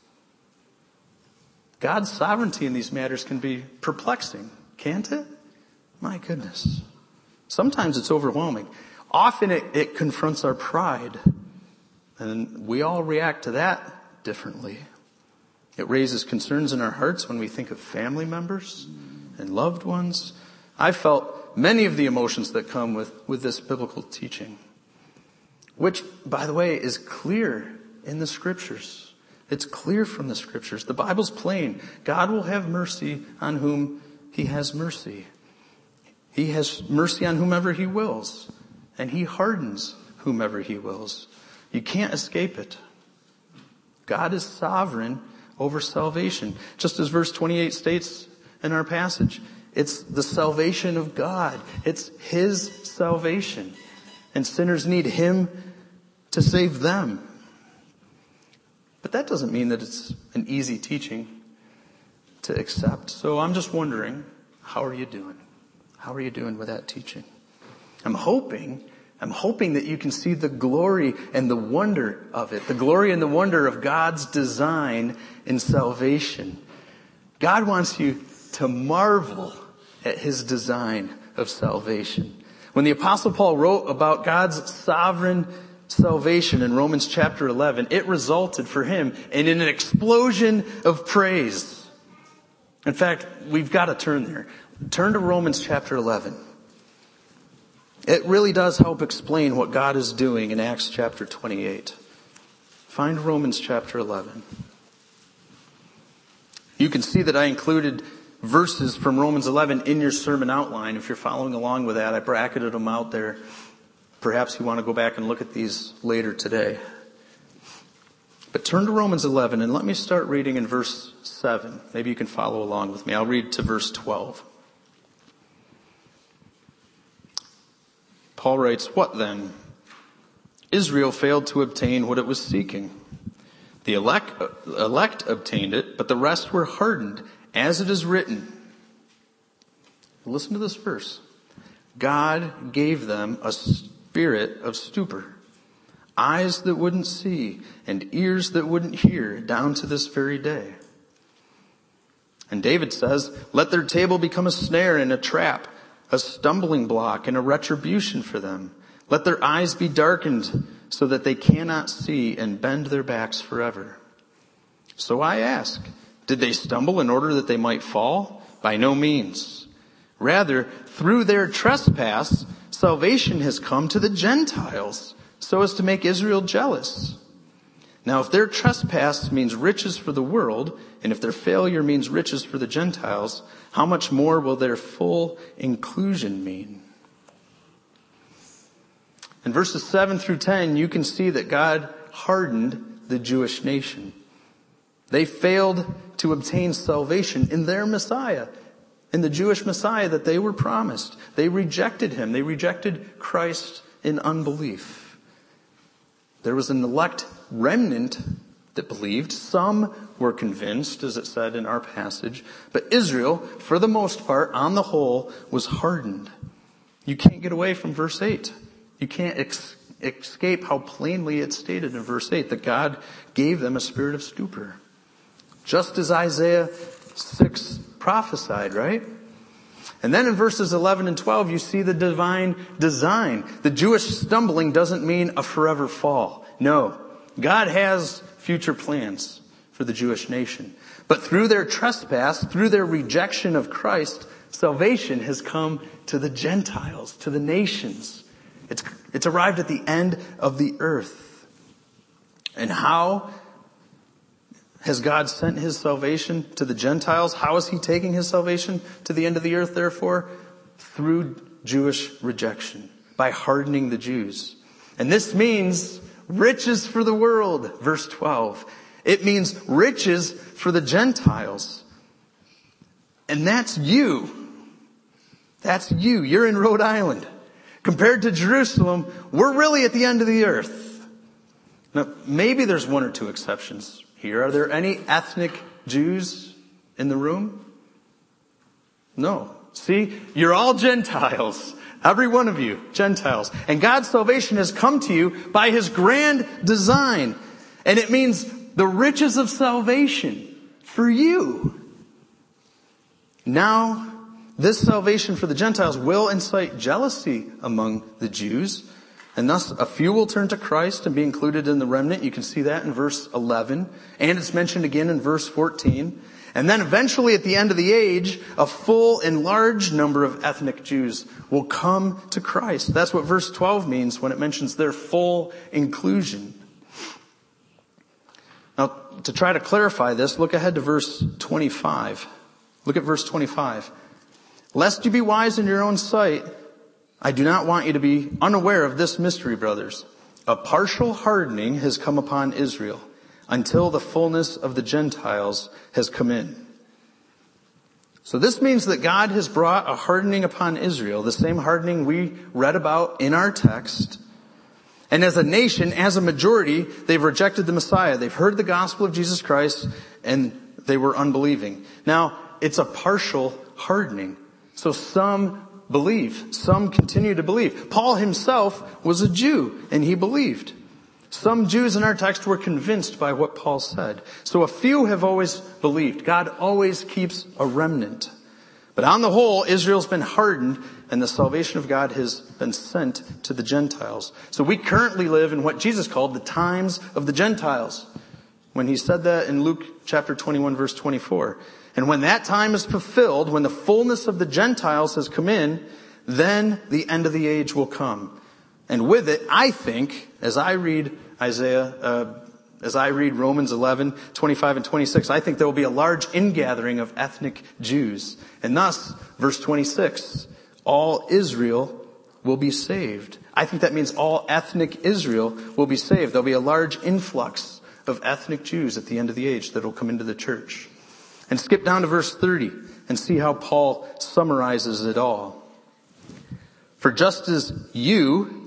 God's sovereignty in these matters can be perplexing, can't it? My goodness. Sometimes it's overwhelming. Often it, it confronts our pride. And we all react to that differently. It raises concerns in our hearts when we think of family members and loved ones. I've felt many of the emotions that come with, with this biblical teaching. Which, by the way, is clear in the scriptures. It's clear from the scriptures. The Bible's plain. God will have mercy on whom he has mercy. He has mercy on whomever he wills. And he hardens whomever he wills. You can't escape it. God is sovereign over salvation. Just as verse twenty-eight states in our passage. It's the salvation of God. It's his salvation. And sinners need him to save them. But that doesn't mean that it's an easy teaching to accept. So I'm just wondering, how are you doing? How are you doing with that teaching? I'm hoping, I'm hoping that you can see the glory and the wonder of it. The glory and the wonder of God's design in salvation. God wants you to marvel at his design of salvation. When the Apostle Paul wrote about God's sovereign salvation in Romans chapter eleven, it resulted for him in an explosion of praise. In fact, we've got to turn there. Turn to Romans chapter eleven. It really does help explain what God is doing in Acts chapter twenty-eight. Find Romans chapter eleven. You can see that I included verses from Romans eleven in your sermon outline. If you're following along with that, I bracketed them out there. Perhaps you want to go back and look at these later today. But turn to Romans eleven and let me start reading in verse seven. Maybe you can follow along with me. I'll read to verse twelve. Paul writes, "What then? Israel failed to obtain what it was seeking. The elect, elect obtained it, but the rest were hardened. As it is written," listen to this verse, "God gave them a spirit of stupor, eyes that wouldn't see, and ears that wouldn't hear, down to this very day." And David says, "Let their table become a snare and a trap, a stumbling block and a retribution for them. Let their eyes be darkened so that they cannot see, and bend their backs forever." So I ask, did they stumble in order that they might fall? By no means. Rather, through their trespass, salvation has come to the Gentiles, so as to make Israel jealous. Now, if their trespass means riches for the world, and if their failure means riches for the Gentiles, how much more will their full inclusion mean? In verses seven through ten, you can see that God hardened the Jewish nation. They failed to obtain salvation in their Messiah, in the Jewish Messiah that they were promised. They rejected him. They rejected Christ in unbelief. There was an elect remnant that believed. Some were convinced, as it said in our passage. But Israel, for the most part, on the whole, was hardened. You can't get away from verse eight. You can't ex- escape how plainly it's stated in verse eight that God gave them a spirit of stupor. Just as Isaiah six prophesied, right? And then in verses eleven and twelve, you see the divine design. The Jewish stumbling doesn't mean a forever fall. No. God has future plans for for the Jewish nation. But through their trespass, through their rejection of Christ, salvation has come to the Gentiles, to the nations. It's, it's arrived at the end of the earth. And how has God sent his salvation to the Gentiles? How is he taking his salvation to the end of the earth, therefore? Through Jewish rejection, by hardening the Jews. And this means riches for the world, verse twelve. It means riches for the Gentiles. And that's you. That's you. You're in Rhode Island. Compared to Jerusalem, we're really at the end of the earth. Now, maybe there's one or two exceptions here. Are there any ethnic Jews in the room? No. See, you're all Gentiles. Every one of you, Gentiles. And God's salvation has come to you by his grand design. And it means the riches of salvation for you. Now, this salvation for the Gentiles will incite jealousy among the Jews. And thus, a few will turn to Christ and be included in the remnant. You can see that in verse eleven. And it's mentioned again in verse fourteen. And then eventually at the end of the age, a full and large number of ethnic Jews will come to Christ. That's what verse twelve means when it mentions their full inclusion. Now, to try to clarify this, look ahead to verse twenty-five. Look at verse twenty-five. Lest you be wise in your own sight, I do not want you to be unaware of this mystery, brothers. A partial hardening has come upon Israel, until the fullness of the Gentiles has come in. So this means that God has brought a hardening upon Israel, the same hardening we read about in our text. And as a nation, as a majority, they've rejected the Messiah. They've heard the gospel of Jesus Christ, and they were unbelieving. Now, it's a partial hardening. So some believe. Some continue to believe. Paul himself was a Jew, and he believed. Some Jews in our text were convinced by what Paul said. So a few have always believed. God always keeps a remnant. But on the whole, Israel's been hardened, and the salvation of God has been sent to the Gentiles. So we currently live in what Jesus called the times of the Gentiles, when he said that in Luke chapter twenty-one, verse twenty-four. And when that time is fulfilled, when the fullness of the Gentiles has come in, then the end of the age will come. And with it, I think, as I read Isaiah, uh, as I read Romans eleven, twenty-five and twenty-six, I think there will be a large ingathering of ethnic Jews. And thus, verse twenty-six, all Israel will be saved. I think that means all ethnic Israel will be saved. There'll be a large influx of ethnic Jews at the end of the age that will come into the church. And skip down to verse thirty and see how Paul summarizes it all. For just as you,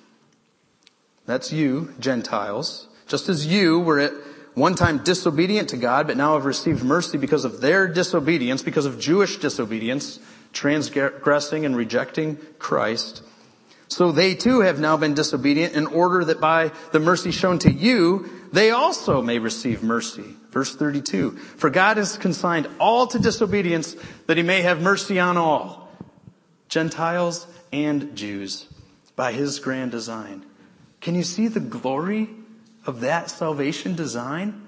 that's you, Gentiles, just as you were at one time disobedient to God, but now have received mercy because of their disobedience, because of Jewish disobedience, transgressing and rejecting Christ, so they too have now been disobedient in order that by the mercy shown to you, they also may receive mercy. Verse thirty-two, for God has consigned all to disobedience that he may have mercy on all, Gentiles and Jews, by his grand design. Can you see the glory of that salvation design?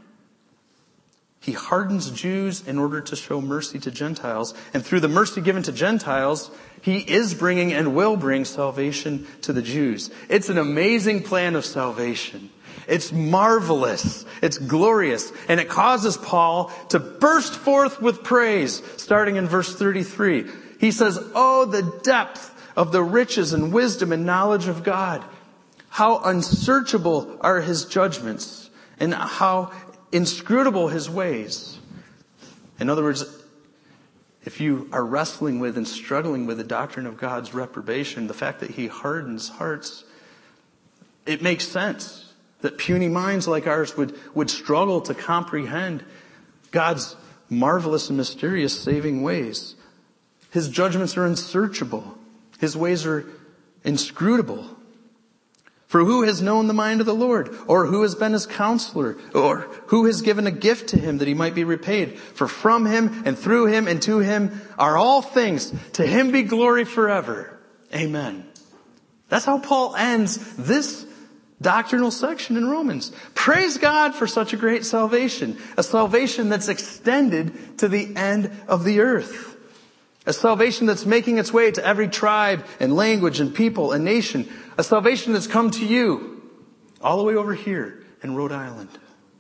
He hardens Jews in order to show mercy to Gentiles. And through the mercy given to Gentiles, he is bringing and will bring salvation to the Jews. It's an amazing plan of salvation. It's marvelous. It's glorious. And it causes Paul to burst forth with praise, starting in verse thirty-three. He says, oh, the depth of the riches and wisdom and knowledge of God. How unsearchable are his judgments, and how inscrutable his ways. In other words, if you are wrestling with and struggling with the doctrine of God's reprobation, the fact that he hardens hearts, it makes sense that puny minds like ours would, would struggle to comprehend God's marvelous and mysterious saving ways. His judgments are unsearchable. His ways are inscrutable. For who has known the mind of the Lord? Or who has been his counselor? Or who has given a gift to him that he might be repaid? For from him and through him and to him are all things. To him be glory forever. Amen. That's how Paul ends this doctrinal section in Romans. Praise God for such a great salvation. A salvation that's extended to the end of the earth. A salvation that's making its way to every tribe and language and people and nation. A salvation that's come to you all the way over here in Rhode Island.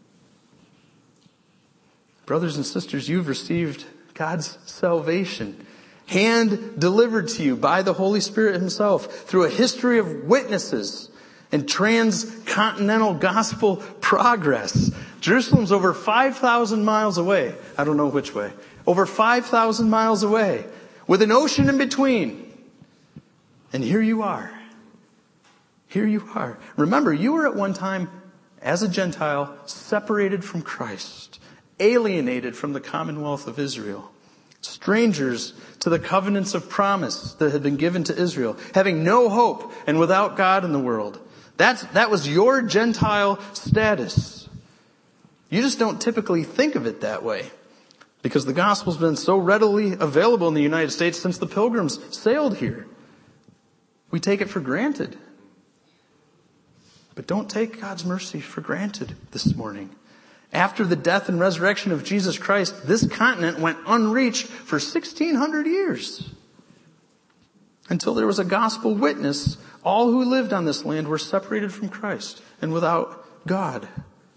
Brothers and sisters, you've received God's salvation, hand delivered to you by the Holy Spirit himself through a history of witnesses and transcontinental gospel progress. Jerusalem's over five thousand miles away. I don't know which way. Over five thousand miles away, with an ocean in between. And here you are. Here you are. Remember, you were at one time, as a Gentile, separated from Christ, alienated from the commonwealth of Israel, strangers to the covenants of promise that had been given to Israel, having no hope and without God in the world. That's, that was your Gentile status. You just don't typically think of it that way, because the gospel's been so readily available in the United States since the Pilgrims sailed here. We take it for granted. But don't take God's mercy for granted this morning. After the death and resurrection of Jesus Christ, this continent went unreached for sixteen hundred years. Until there was a gospel witness, all who lived on this land were separated from Christ and without God.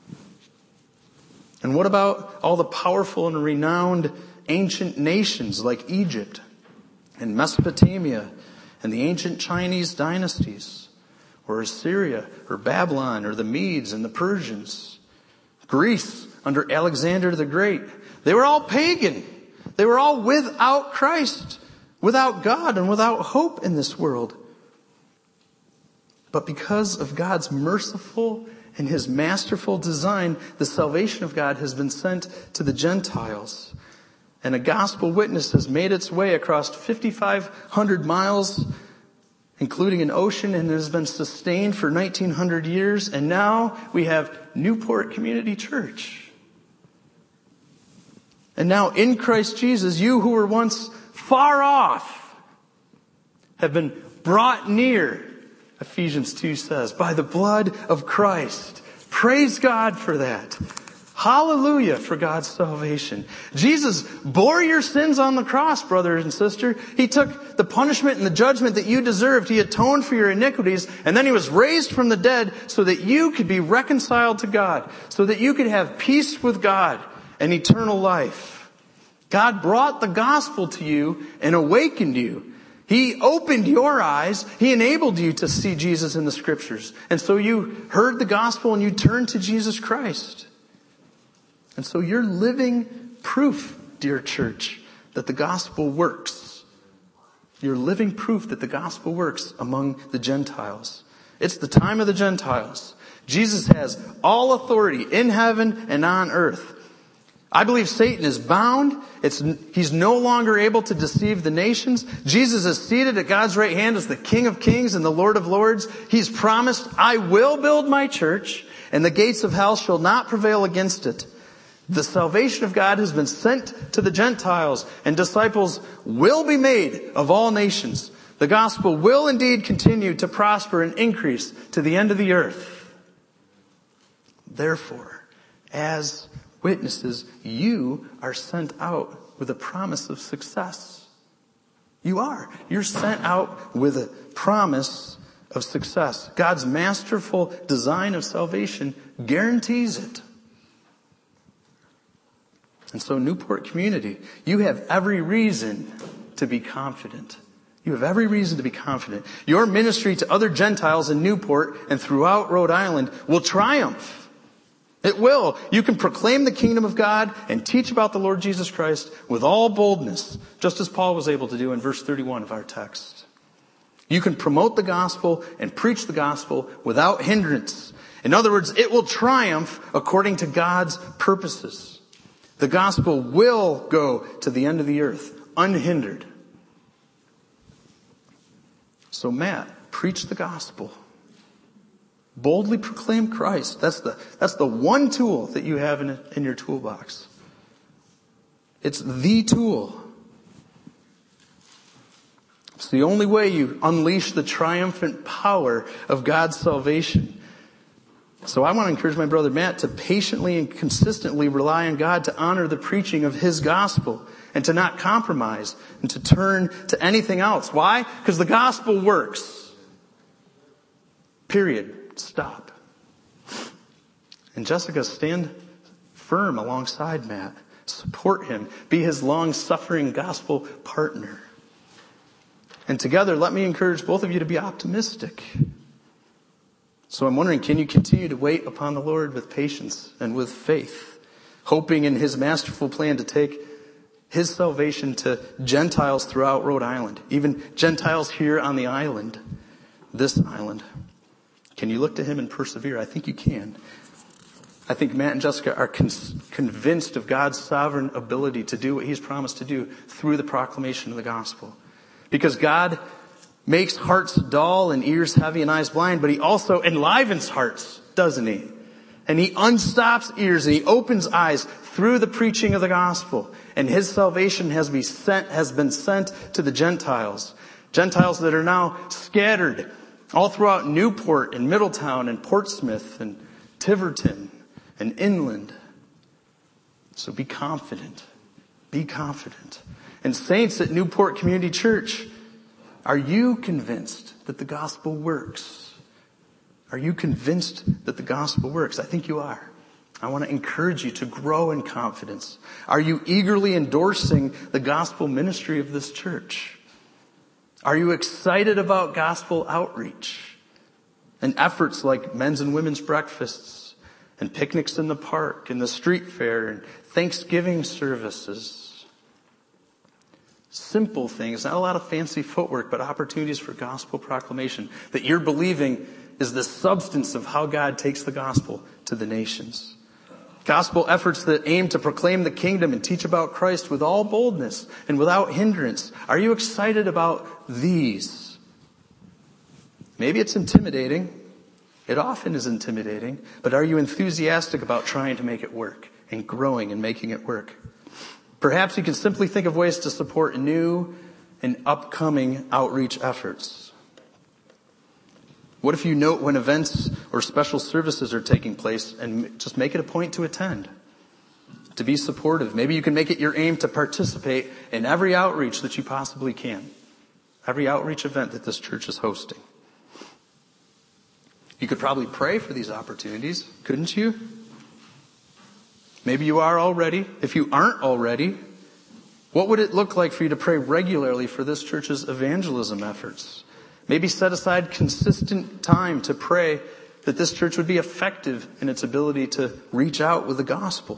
And what about all the powerful and renowned ancient nations like Egypt and Mesopotamia and the ancient Chinese dynasties, or Assyria or Babylon or the Medes and the Persians? Greece under Alexander the Great. They were all pagan. They were all without Christ, without God, and without hope in this world. But because of God's merciful and his masterful design, the salvation of God has been sent to the Gentiles. And a gospel witness has made its way across fifty-five hundred miles, including an ocean, and has been sustained for nineteen hundred years. And now we have Newport Community Church. And now in Christ Jesus, you who were once far off have been brought near, Ephesians two says, by the blood of Christ. Praise God for that. Hallelujah for God's salvation. Jesus bore your sins on the cross, brother and sister. He took the punishment and the judgment that you deserved. He atoned for your iniquities, and then he was raised from the dead so that you could be reconciled to God, so that you could have peace with God and eternal life. God brought the gospel to you and awakened you. He opened your eyes. He enabled you to see Jesus in the scriptures. And so you heard the gospel and you turned to Jesus Christ. And so you're living proof, dear church, that the gospel works. You're living proof that the gospel works among the Gentiles. It's the time of the Gentiles. Jesus has all authority in heaven and on earth. I believe Satan is bound. It's, he's no longer able to deceive the nations. Jesus is seated at God's right hand as the King of Kings and the Lord of Lords. He's promised, I will build my church, and the gates of hell shall not prevail against it. The salvation of God has been sent to the Gentiles, and disciples will be made of all nations. The gospel will indeed continue to prosper and increase to the end of the earth. Therefore, as witnesses, you are sent out with a promise of success. You are. You're sent out with a promise of success. God's masterful design of salvation guarantees it. And so, Newport Community, you have every reason to be confident. You have every reason to be confident. Your ministry to other Gentiles in Newport and throughout Rhode Island will triumph. It will. You can proclaim the kingdom of God and teach about the Lord Jesus Christ with all boldness, just as Paul was able to do in verse thirty-one of our text. You can promote the gospel and preach the gospel without hindrance. In other words, it will triumph according to God's purposes. The gospel will go to the end of the earth, unhindered. So Matt, preach the gospel. Boldly proclaim Christ. That's the, that's the one tool that you have in, in your toolbox. It's the tool. It's the only way you unleash the triumphant power of God's salvation. So I want to encourage my brother Matt to patiently and consistently rely on God to honor the preaching of His gospel and to not compromise and to turn to anything else. Why? Because the gospel works. Period. Stop. And Jessica, stand firm alongside Matt. Support him. Be his long-suffering gospel partner. And together, let me encourage both of you to be optimistic. So I'm wondering, can you continue to wait upon the Lord with patience and with faith, hoping in His masterful plan to take His salvation to Gentiles throughout Rhode Island, even Gentiles here on the island, this island? Can you look to Him and persevere? I think you can. I think Matt and Jessica are con- convinced of God's sovereign ability to do what He's promised to do through the proclamation of the gospel. Because God makes hearts dull and ears heavy and eyes blind, but He also enlivens hearts, doesn't He? And He unstops ears and He opens eyes through the preaching of the gospel. And His salvation has been sent, has been sent to the Gentiles. Gentiles that are now scattered all throughout Newport and Middletown and Portsmouth and Tiverton and inland. So be confident. Be confident. And saints at Newport Community Church, are you convinced that the gospel works? Are you convinced that the gospel works? I think you are. I want to encourage you to grow in confidence. Are you eagerly endorsing the gospel ministry of this church? Are you excited about gospel outreach and efforts like men's and women's breakfasts and picnics in the park and the street fair and Thanksgiving services? Simple things, not a lot of fancy footwork, but opportunities for gospel proclamation that you're believing is the substance of how God takes the gospel to the nations. Gospel efforts that aim to proclaim the kingdom and teach about Christ with all boldness and without hindrance. Are you excited about these? Maybe it's intimidating. It often is intimidating. But are you enthusiastic about trying to make it work and growing and making it work? Perhaps you can simply think of ways to support new and upcoming outreach efforts. What if you note when events or special services are taking place and just make it a point to attend, to be supportive? Maybe you can make it your aim to participate in every outreach that you possibly can, every outreach event that this church is hosting. You could probably pray for these opportunities, couldn't you? Maybe you are already. If you aren't already, what would it look like for you to pray regularly for this church's evangelism efforts? Maybe set aside consistent time to pray that this church would be effective in its ability to reach out with the gospel.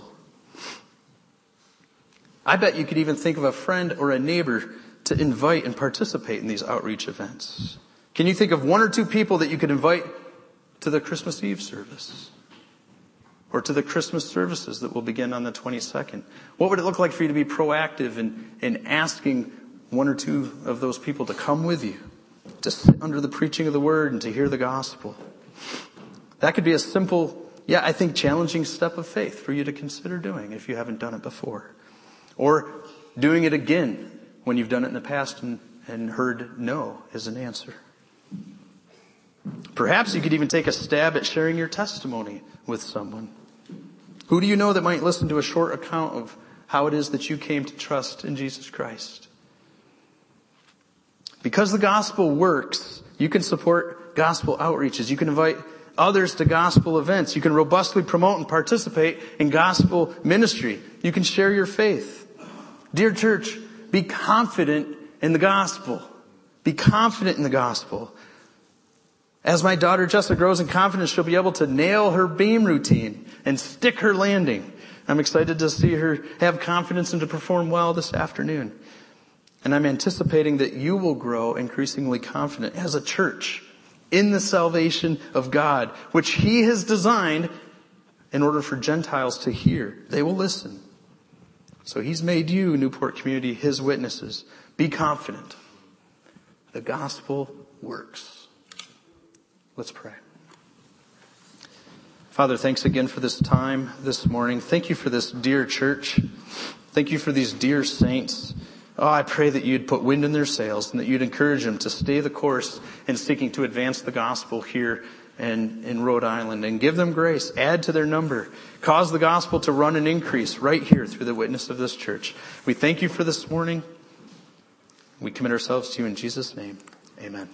I bet you could even think of a friend or a neighbor to invite and participate in these outreach events. Can you think of one or two people that you could invite to the Christmas Eve service? Or to the Christmas services that will begin on the twenty-second. What would it look like for you to be proactive in, in asking one or two of those people to come with you, to sit under the preaching of the word and to hear the gospel? That could be a simple, yeah, I think challenging step of faith for you to consider doing if you haven't done it before. Or doing it again when you've done it in the past and, and heard no as an answer. Perhaps you could even take a stab at sharing your testimony with someone. Who do you know that might listen to a short account of how it is that you came to trust in Jesus Christ? Because the gospel works, you can support gospel outreaches. You can invite others to gospel events. You can robustly promote and participate in gospel ministry. You can share your faith. Dear church, be confident in the gospel. Be confident in the gospel. As my daughter Jessica grows in confidence, she'll be able to nail her beam routine and stick her landing. I'm excited to see her have confidence and to perform well this afternoon. And I'm anticipating that you will grow increasingly confident as a church in the salvation of God, which He has designed in order for Gentiles to hear. They will listen. So He's made you, Newport Community, His witnesses. Be confident. The gospel works. Let's pray. Father, thanks again for this time this morning. Thank you for this dear church. Thank you for these dear saints. Oh, I pray that you'd put wind in their sails and that you'd encourage them to stay the course in seeking to advance the gospel here and in Rhode Island, and give them grace. Add to their number. Cause the gospel to run and increase right here through the witness of this church. We thank you for this morning. We commit ourselves to you in Jesus' name. Amen.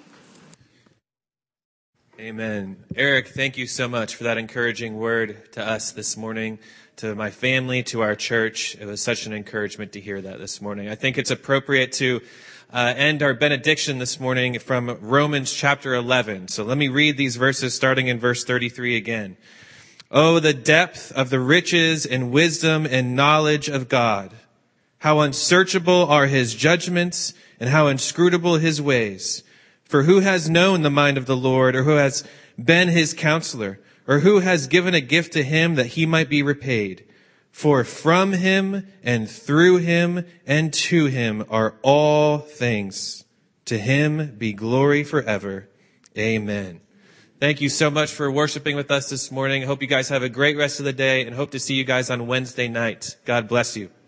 Amen. Eric, thank you so much for that encouraging word to us this morning, to my family, to our church. It was such an encouragement to hear that this morning. I think it's appropriate to uh, end our benediction this morning from Romans chapter eleven. So let me read these verses starting in verse thirty-three again. Oh, the depth of the riches and wisdom and knowledge of God. How unsearchable are his judgments and how inscrutable his ways. For who has known the mind of the Lord, or who has been his counselor, or who has given a gift to him that he might be repaid? For from him and through him and to him are all things. To him be glory forever. Amen. Thank you so much for worshiping with us this morning. I hope you guys have a great rest of the day and hope to see you guys on Wednesday night. God bless you.